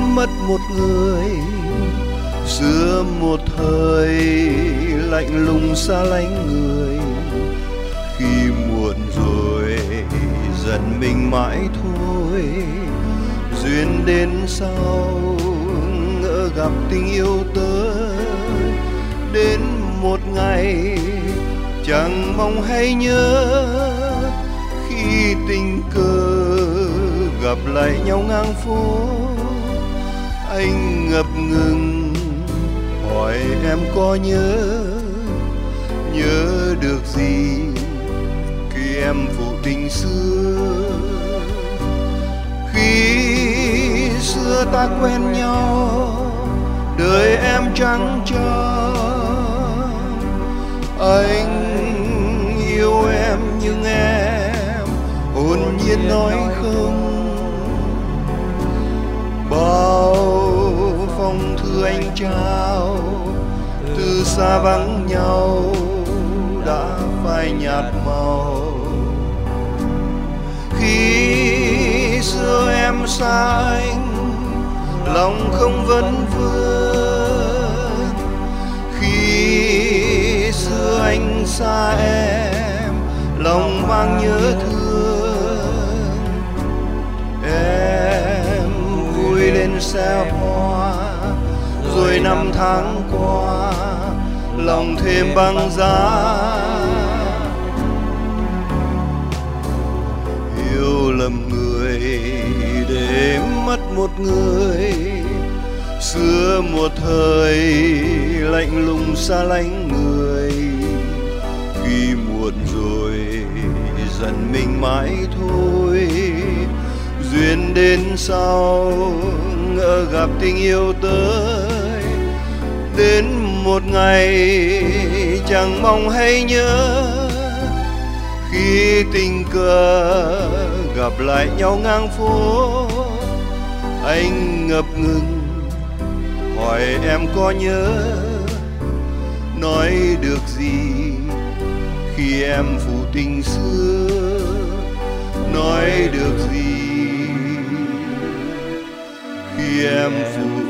mất một người xưa một thời lạnh lùng xa lánh người. Khi muộn rồi giận mình mãi thôi, duyên đến sau ngỡ gặp tình yêu tới. Đến một ngày chẳng mong hay nhớ, khi tình cờ gặp lại nhau ngang phố. Anh ngập ngừng hỏi em có nhớ được gì khi em phụ tình xưa. Khi xưa ta quen nhau đời em trắng trao, anh yêu em nhưng em hồn nhiên nói không. Bao phong thư anh trao từ xa vắng nhau đã phai nhạt màu. Khi xưa em xa anh lòng không vấn vương, khi xưa anh xa em lòng mang nhớ thương. Em vui lên xe hoa rồi năm tháng qua lòng thêm băng giá. Yêu lầm người để mất một người xưa một thời lạnh lùng xa lánh người. Khi muộn rồi giận mình mãi thôi, duyên đến sau ngỡ gặp tình yêu tới. Đến một ngày chẳng mong hay nhớ, khi tình cờ gặp lại nhau ngang phố. Anh ngập ngừng hỏi em có nhớ nói được gì khi em phụ tình xưa. Nói được gì khi em phụ